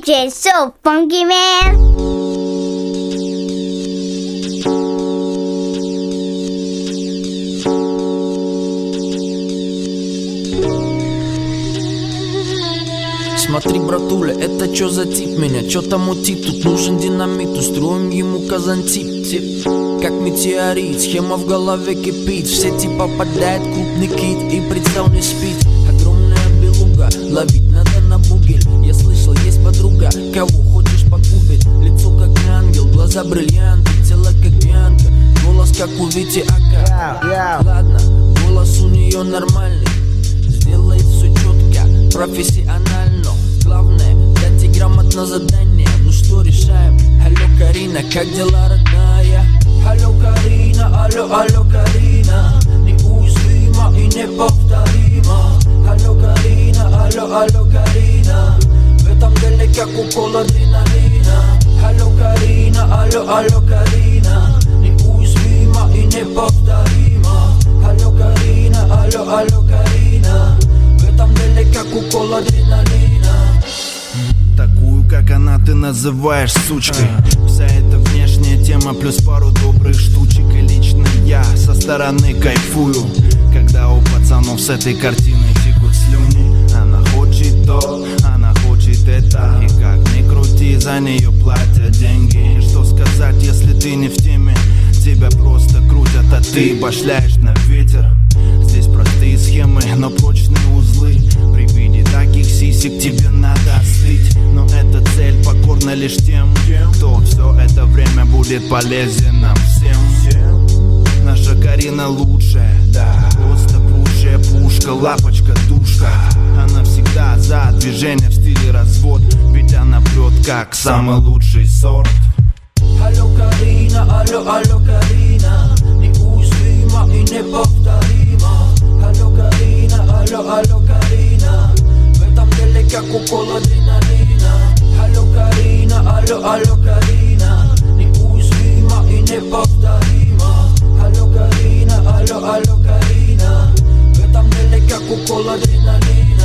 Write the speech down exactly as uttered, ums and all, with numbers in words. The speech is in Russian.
J so funky, man. Смотри, братуля, это чё за тип? Меня чё там мутит? Тут нужен динамит, устроим ему казантип. Тип, как метеорит, схема в голове кипит. В сети попадает крупный кит и прицел не спит. Огромная белуга, ловить надо на бугель. Я слышал, есть подруга, кого хочешь покупить. Лицо как ангел, глаза бриллианты, тело как бианка, голос как у Вити Ака. yeah, yeah. Ладно, голос у нее нормальный, сделает все четко, профессионально. Главное, дать ей грамотно задание. Ну что решаем? Алло, Карина, как дела, родная? Алло, Карина, алло, алло, Карина, неуязвима и неповторима. Алло, Карина, алло, алло, Карина, в этом деле как укол адреналина. Алло, Карина, алло, алло, Карина, неуязвима и неповторима. Алло, Карина, алло, алло, Карина, в этом деле как укол адреналина. Такую, как она, ты называешь сучкой. Вся эта внешняя тема плюс пару добрых штучек. И лично я со стороны кайфую, когда у пацанов с этой картиной текут слюни. Она хочет то, она хочет это, и как ни крути, за нее платят деньги. И что сказать, если ты не в теме? Тебя просто крутят, а ты башляешь на ветер. Здесь простые схемы, но прочные узлы. При виде таких сисек тебе надо остыть. Но эта цель покорна лишь тем, кто все это время будет полезен нам всем. Наша Карина лучшая, да, просто прущая пушка, лапочка, душка. Она всегда за движение в стиле развод, ведь она прет как самый лучший сорт. Алло, Карина, алло, алло, Карина, неуязвима и неповторима. Алло, Карина, алло, алло, Карина, в этом деле как укол адреналина. Алло, Карина, алло, алло, Карина, неуязвима и неповторима. Алло, Карина, алло, алло, Карина, в этом деле как укол адреналина.